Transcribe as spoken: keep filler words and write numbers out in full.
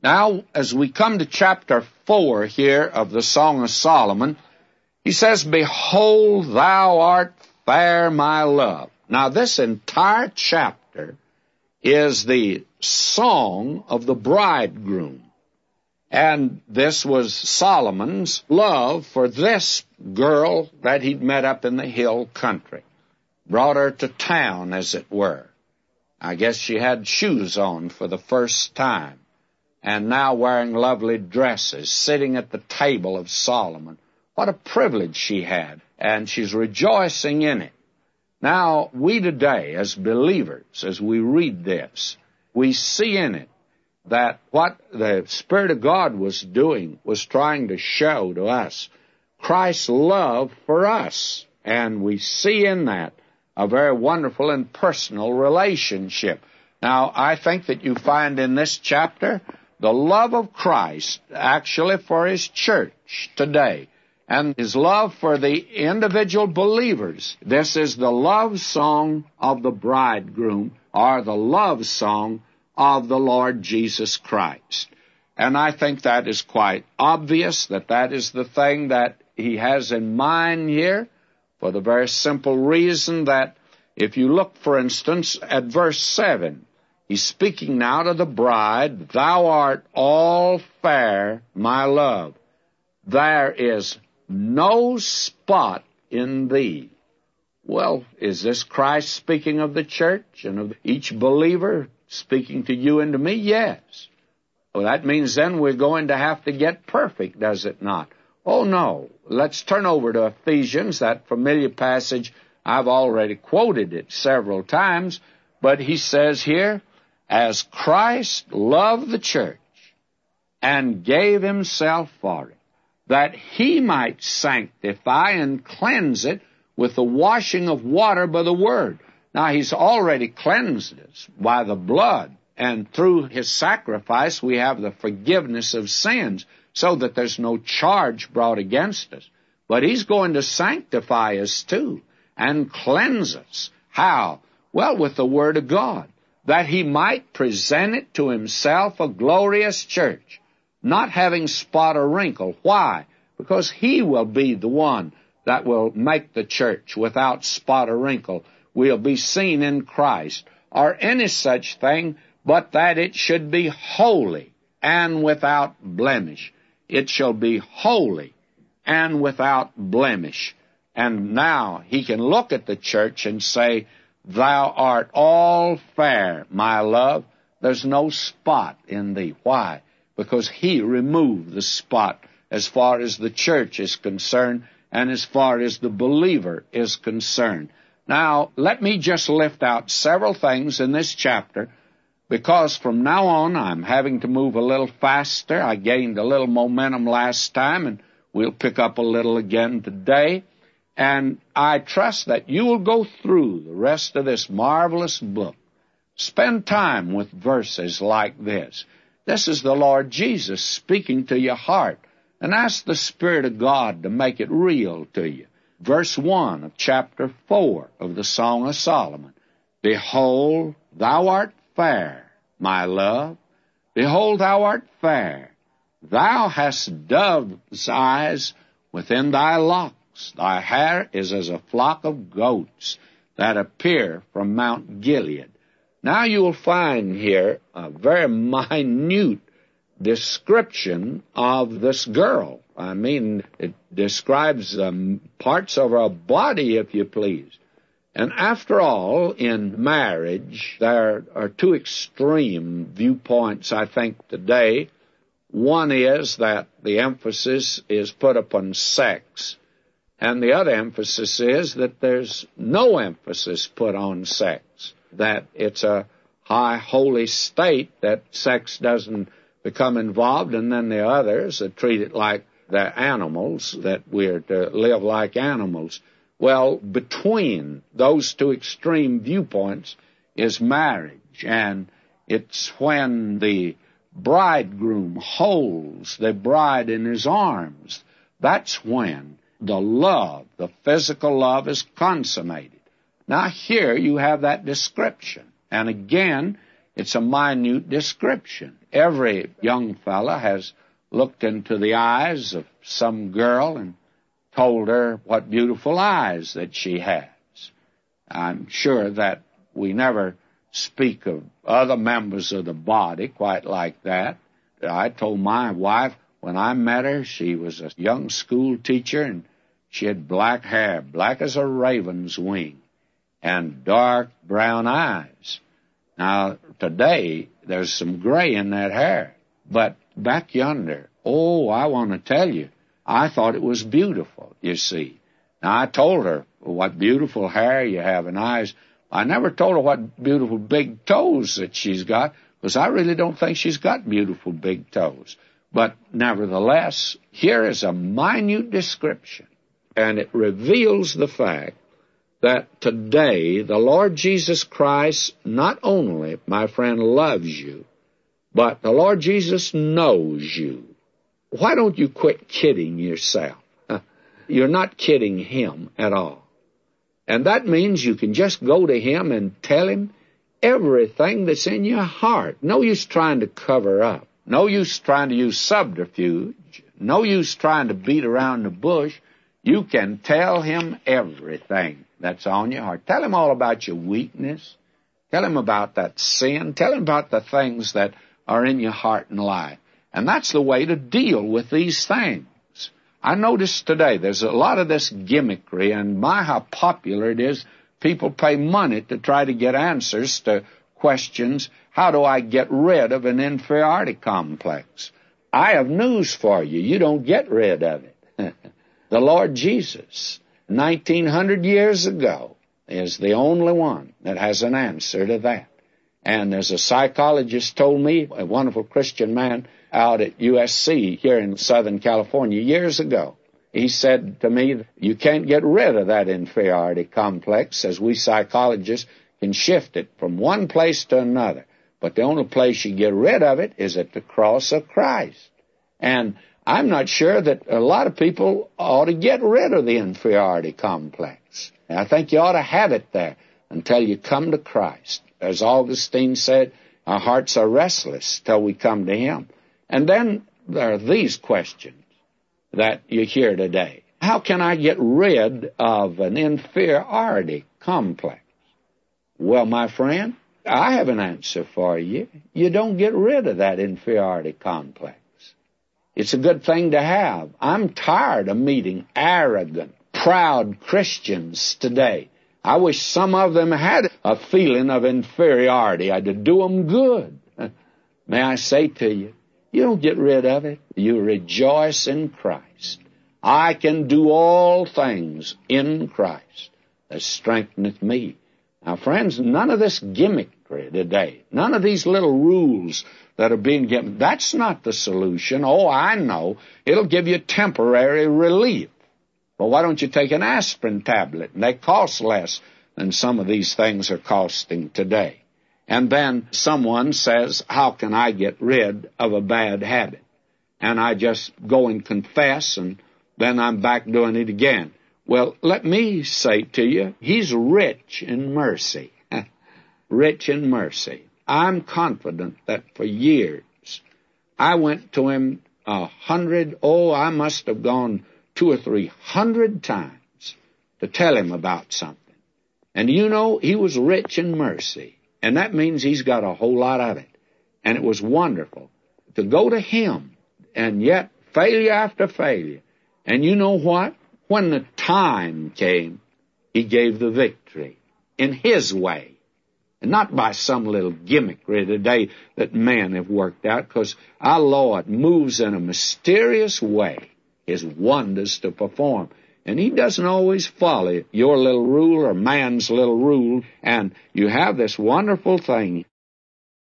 Now, as we come to chapter four here of the Song of Solomon, he says, Behold, thou art fair, my love. Now, this entire chapter is the song of the bridegroom. And this was Solomon's love for this girl that he'd met up in the hill country. Brought her to town, as it were. I guess she had shoes on for the first time, and now wearing lovely dresses, sitting at the table of Solomon. What a privilege she had, and she's rejoicing in it. Now, we today, as believers, as we read this, we see in it that what the Spirit of God was doing was trying to show to us Christ's love for us, and we see in that a very wonderful and personal relationship. Now, I think that you find in this chapter the love of Christ actually for His church today, and His love for the individual believers. This is the love song of the bridegroom, or the love song of the Lord Jesus Christ. And I think that is quite obvious, that that is the thing that He has in mind here, for the very simple reason that if you look, for instance, at verse seven, He's speaking now to the bride, Thou art all fair, my love. There is no spot in thee. Well, is this Christ speaking of the church and of each believer, speaking to you and to me? Yes. Well, that means then we're going to have to get perfect, does it not? Oh, no. Let's turn over to Ephesians, that familiar passage. I've already quoted it several times, but he says here, As Christ loved the church and gave Himself for it, that He might sanctify and cleanse it with the washing of water by the Word. Now, He's already cleansed us by the blood, and through His sacrifice we have the forgiveness of sins, so that there's no charge brought against us. But He's going to sanctify us too, and cleanse us. How? Well, with the Word of God, that He might present it to Himself a glorious church, not having spot or wrinkle. Why? Because He will be the one that will make the church without spot or wrinkle. We'll be seen in Christ, or any such thing, but that it should be holy and without blemish. It shall be holy and without blemish. And now He can look at the church and say, Thou art all fair, my love. There's no spot in thee. Why? Because He removed the spot as far as the church is concerned and as far as the believer is concerned. Now, let me just lift out several things in this chapter, because from now on I'm having to move a little faster. I gained a little momentum last time, and we'll pick up a little again today. And I trust that you will go through the rest of this marvelous book. Spend time with verses like this. This is the Lord Jesus speaking to your heart, and ask the Spirit of God to make it real to you. Verse one of chapter four of the Song of Solomon. Behold, thou art fair, my love. Behold, thou art fair. Thou hast dove's eyes within thy locks. Thy hair is as a flock of goats that appear from Mount Gilead. Now you will find here a very minute description of this girl. I mean, it describes um, parts of her body, if you please. And after all, in marriage, there are two extreme viewpoints, I think, today. One is that the emphasis is put upon sex, and the other emphasis is that there's no emphasis put on sex, that it's a high, holy state, that sex doesn't become involved, and then the others are treated like they're animals, that we're to live like animals. Well, between those two extreme viewpoints is marriage, and it's when the bridegroom holds the bride in his arms, that's when the love, the physical love, is consummated. Now here you have that description, and again, it's a minute description. every young fella has looked into the eyes of some girl and told her what beautiful eyes that she has. I'm sure that we never speak of other members of the body quite like that. I told my wife when I met her, she was a young school teacher, and she had black hair, black as a raven's wing, and dark brown eyes. Now, today, there's some gray in that hair, but back yonder, oh, I want to tell you, I thought it was beautiful, you see. Now, I told her what beautiful hair you have and eyes. I never told her what beautiful big toes that she's got, because I really don't think she's got beautiful big toes. But nevertheless, here is a minute description, and it reveals the fact that today the Lord Jesus Christ not only, my friend, loves you, but the Lord Jesus knows you. Why don't you quit kidding yourself? You're not kidding Him at all. And that means you can just go to Him and tell Him everything that's in your heart. No use trying to cover up. No use trying to use subterfuge. No use trying to beat around the bush. You can tell Him everything that's on your heart. Tell Him all about your weakness. Tell Him about that sin. Tell Him about the things that are in your heart and life. And that's the way to deal with these things. I noticed today there's a lot of this gimmickry, and my, how popular it is. People pay money to try to get answers to questions. How do I get rid of an inferiority complex? I have news for you. You don't get rid of it. The Lord Jesus, nineteen hundred years ago, is the only one that has an answer to that. And as a psychologist told me, a wonderful Christian man out at U S C here in Southern California years ago, he said to me, you can't get rid of that inferiority complex, as we psychologists can shift it from one place to another. But the only place you get rid of it is at the cross of Christ. And I'm not sure that a lot of people ought to get rid of the inferiority complex. And I think you ought to have it there until you come to Christ. As Augustine said, our hearts are restless till we come to Him. And then there are these questions that you hear today. How can I get rid of an inferiority complex? Well, my friend, I have an answer for you. You don't get rid of that inferiority complex. It's a good thing to have. I'm tired of meeting arrogant, proud Christians today. I wish some of them had a feeling of inferiority. I'd do them good. May I say to you, you don't get rid of it. You rejoice in Christ. I can do all things in Christ that strengtheneth me. Now, friends, none of this gimmickry today, none of these little rules that are being given, that's not the solution. Oh, I know. It'll give you temporary relief. Well, why don't you take an aspirin tablet? And they cost less than some of these things are costing today. And then someone says, how can I get rid of a bad habit? And I just go and confess, and then I'm back doing it again. Well, let me say to you, He's rich in mercy. Rich in mercy. I'm confident that for years I went to Him a hundred, oh, I must have gone two or three hundred times to tell Him about something. And you know, He was rich in mercy. And that means He's got a whole lot of it. And it was wonderful to go to Him, and yet failure after failure. And you know what? When the time came, He gave the victory in His way. And not by some little gimmickry today that men have worked out, because our Lord moves in a mysterious way His wonders to perform. And He doesn't always follow your little rule or man's little rule. And you have this wonderful thing.